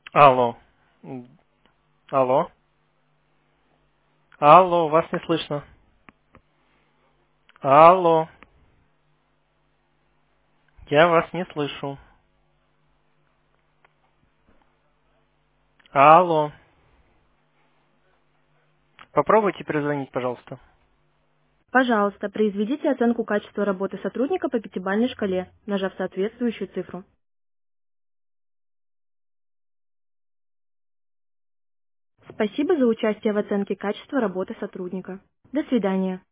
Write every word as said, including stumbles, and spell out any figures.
Алло. М, Алло. Алло, вас не слышно. Алло. Я вас не слышу. Алло. Попробуйте перезвонить, пожалуйста. Пожалуйста, произведите оценку качества работы сотрудника по пятибалльной шкале, нажав соответствующую цифру. Спасибо за участие в оценке качества работы сотрудника. До свидания.